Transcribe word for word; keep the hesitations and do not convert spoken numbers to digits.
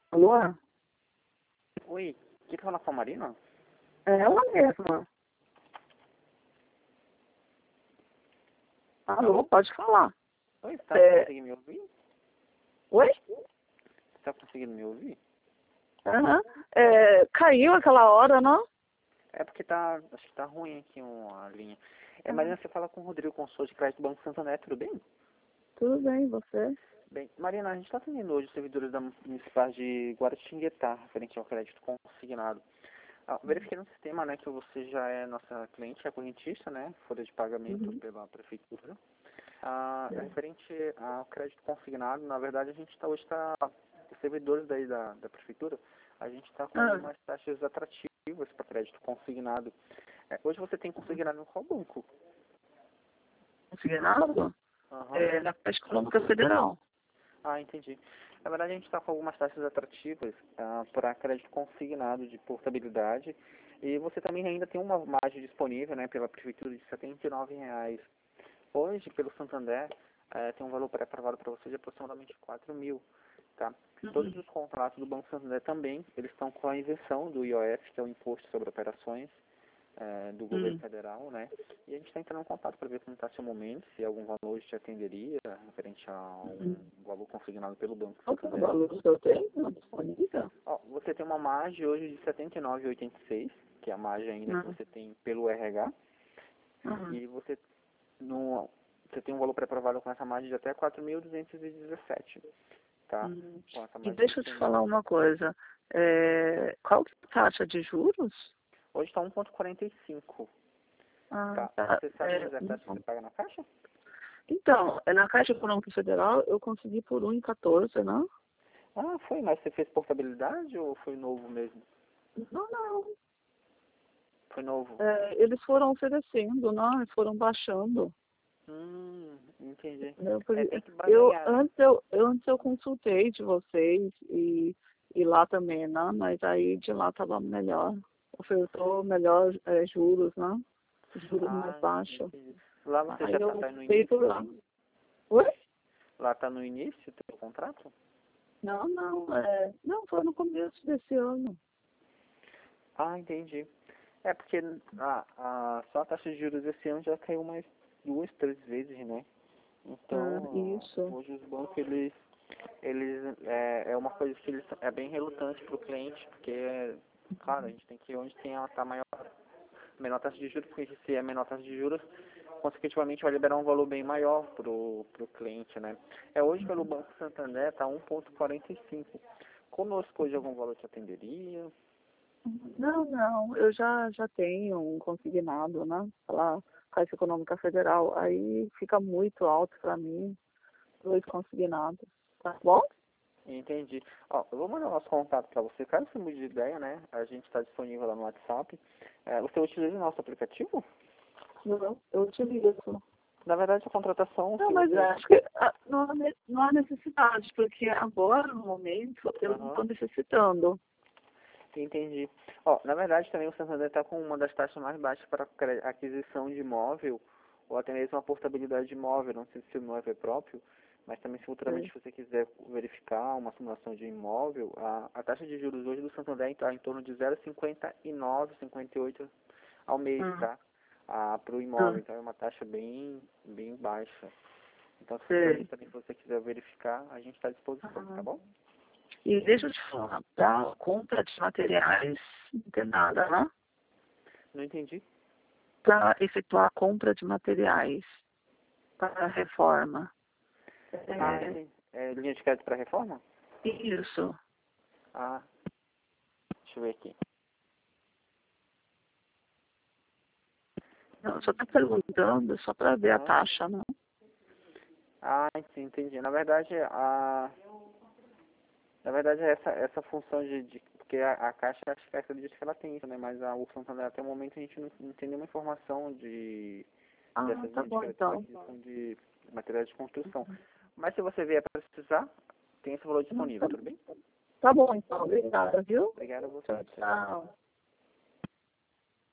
Alô? Oi, quem tá falando com a Marina? É ela mesma. Alô, Alô? pode falar. Oi, você tá É... conseguindo me ouvir? Oi? Você tá conseguindo me ouvir? Aham. É, caiu aquela hora, não? É porque tá, acho que tá ruim aqui uma linha. É, Ah, Marina, você fala com o Rodrigo Consul de Crédito do Banco Santander, tudo bem? tudo bem, você? Bem, Marina, a gente está atendendo hoje os servidores da Municipal de Guaratinguetá, referente ao crédito consignado. Ah, verifiquei no sistema, né, que você já é nossa cliente, é correntista, né, folha de pagamento Uhum. pela prefeitura. Ah, É. referente ao crédito consignado, na verdade a gente tá, hoje está, os servidores daí da, da prefeitura, a gente está com Ah, umas taxas atrativas para crédito consignado. É, hoje você tem consignado em qual banco? consignado? Aham. É, na Caixa Econômica Federal. Ah, entendi. Na verdade, a gente está com algumas taxas atrativas ah, para crédito consignado de portabilidade e você também ainda tem uma margem disponível, né, pela prefeitura de setenta e nove reais. Hoje, pelo Santander, eh, tem um valor pré-aprovado para você de aproximadamente quatro mil, tá? Todos Uhum. os contratos do Banco Santander também, eles estão com a isenção do I O F, que é o Imposto sobre Operações, eh, do governo Hum. federal, né? E a gente está entrando em contato para ver como está seu momento, se algum valor te atenderia, referente a um Uhum. valor consignado pelo Banco Qual que é o Santander. valor que eu tenho disponível? Ó, você tem uma margem hoje de setenta e nove vírgula oitenta e seis, que é a margem ainda que Não. você tem pelo R H, Uhum. e você, no, você tem um valor pré-aprovado com essa margem de até quatro mil duzentos e dezessete, tá? Uhum. Com essa E margem deixa eu te disponível. falar uma coisa. É, qual que é a taxa de juros? Hoje está um vírgula quarenta e cinco, Ah, tá? tá. Você sabe É, dizer a taxa que você paga na caixa? então, é na Caixa Econômica Federal eu consegui por um e quatorze, né? Ah, foi, mas você fez portabilidade ou foi novo mesmo? Não, não. Foi novo. É, eles foram oferecendo, né? Eles foram baixando. Hum, entendi. Eu, por- É, tem que eu, barganhar, né? antes, eu, eu, antes eu consultei de vocês e, e lá também, né? Mas aí de lá estava melhor. Ofertou melhor é, juros, né? Juros mais Ah, baixos. entendi. Lá você Aí já eu tá, tá no optei início por lá. também? Oi? Lá tá no início do contrato? Não, não. É, não, foi no começo desse ano. Ah, entendi. É porque a, a, só a taxa de juros esse ano já caiu mais duas, três vezes, né? Ah, Então, isso. hoje os bancos, eles, eles é, é uma coisa que eles é bem relutante para o cliente, porque, claro, a gente tem que ir onde tem a tá maior, menor taxa de juros, porque se é menor taxa de juros, consequentemente vai liberar um valor bem maior pro, pro cliente, né? É, hoje pelo Banco Santander tá um vírgula quarenta e cinco. Conosco hoje algum valor te atenderia? Não, não, eu já, já tenho um consignado, né? Pela Caixa Econômica Federal. Aí fica muito alto para mim, dois consignados. Tá bom? Entendi. Ó, eu vou mandar o nosso contato para você. Caso você mude de ideia, né? A gente está disponível lá no WhatsApp. É, você utiliza o nosso aplicativo? Não, eu utilizo. Na verdade, a contratação, Não, se mas você... acho que ah, não há, ne- não há necessidade, porque agora, no momento, eu não Aham, estou necessitando. entendi. Ó, na verdade, também o Santander está com uma das taxas mais baixas para cre- aquisição de imóvel ou até mesmo a portabilidade de imóvel. Não sei se o imóvel é próprio, mas também se É. futuramente você quiser verificar uma simulação de imóvel, a, a taxa de juros hoje do Santander está em torno de zero vírgula cinquenta e nove, cinquenta e oito ao mês, Ah, tá? Ah, para o imóvel, ah, então é uma taxa bem, bem baixa. Então, se sei. futuramente também se você quiser verificar, a gente está à disposição, tá Ah. bom? E deixa eu te falar, para compra de materiais, não tem nada, né? Não entendi. Para efetuar a compra de materiais para a reforma. Ah, É, entendi. É, linha de crédito para reforma? isso. Ah, deixa eu ver aqui. Não, só estou perguntando só para ver a Aham. taxa, né? Ah, sim, entendi. Na verdade, a, na verdade essa, essa função de, de porque a, a Caixa, acho que acredito que ela tem isso, né? Mas a, o Santander, até o momento, a gente não, não tem nenhuma informação de, Ah, dessas tá linhas de bom crédito para então. aquisição de materiais de construção. Mas se você vier para precisar, tem esse valor Não, disponível, Tá, tudo bem? tá bom então, obrigada, viu? Obrigado a você. Tchau, Tchau, tchau. tchau.